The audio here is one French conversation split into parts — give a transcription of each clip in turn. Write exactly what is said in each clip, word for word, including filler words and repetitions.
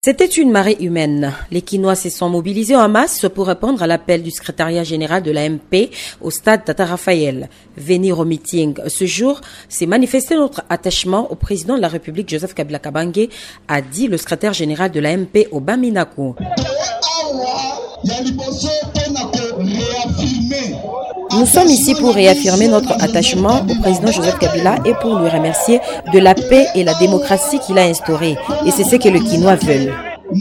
C'était une marée humaine. Les Kinois se sont mobilisés en masse pour répondre à l'appel du secrétariat général de l'A M P au stade Tata Raphaël. Venir au meeting ce jour, c'est manifester notre attachement au président de la République, Joseph Kabila Kabange, a dit le secrétaire général de l'A M P au Baminako. Nous sommes ici pour réaffirmer notre attachement au président Joseph Kabila et pour lui remercier de la paix et la démocratie qu'il a instaurée. Et c'est ce que les Kinois veulent.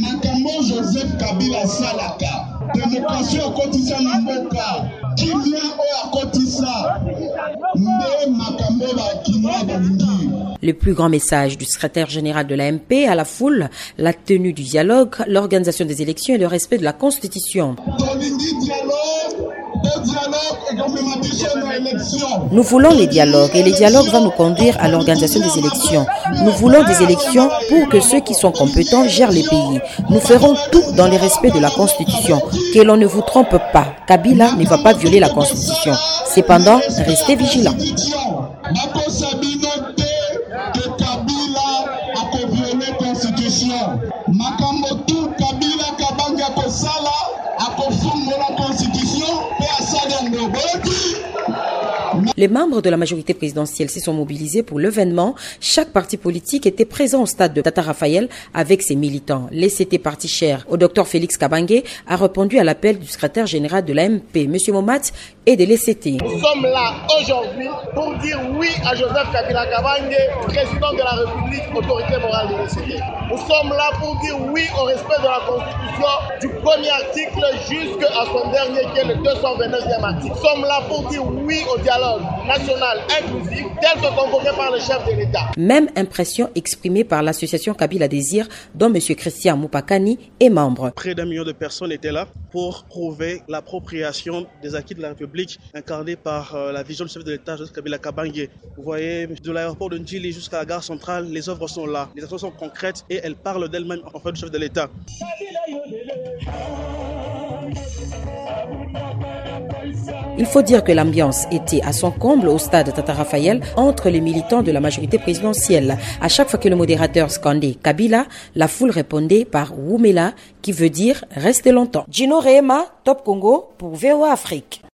Le plus grand message du secrétaire général de l'A M P à la foule, la tenue du dialogue, l'organisation des élections et le respect de la Constitution. Nous voulons les dialogues et les dialogues vont nous conduire à l'organisation des élections. Nous voulons des élections pour que ceux qui sont compétents gèrent les pays. Nous ferons tout dans le respect de la Constitution. Que l'on ne vous trompe pas, Kabila ne va pas violer la Constitution. Cependant, restez vigilants. Les membres de la majorité présidentielle se sont mobilisés pour l'événement. Chaque parti politique était présent au stade de Tata Raphaël avec ses militants. Les C T parti cher au docteur Félix Kabange a répondu à l'appel du secrétaire général de l'A M P, M. Momat, et de l'E C T. Nous sommes là aujourd'hui pour dire oui à Joseph Kabila Kabange, président de la République, autorité morale de l'E C T. Nous sommes là pour dire oui au respect de la Constitution, du premier article jusqu'à son dernier qui est le deux cent vingt-neuvième article. Nous sommes là pour dire oui au dialogue national inclusif tel que convoqué par le chef de l'État. Même impression exprimée par l'association Kabila Désir, dont M. Christian Moupakani est membre. Près d'un million de personnes étaient là pour prouver l'appropriation des acquis de la République incarnée par euh, la vision du chef de l'État, Joseph Kabila Kabange. Vous voyez, de l'aéroport de Ndjili jusqu'à la gare centrale, les œuvres sont là, les actions sont concrètes et elles parlent d'elles-mêmes en fait du chef de l'État. Il faut dire que l'ambiance était à son comble au stade Tata Raphaël entre les militants de la majorité présidentielle. À chaque fois que le modérateur scandait Kabila, la foule répondait par Wumela, qui veut dire rester longtemps. Gino Rehema, Top Congo pour V O A Afrique.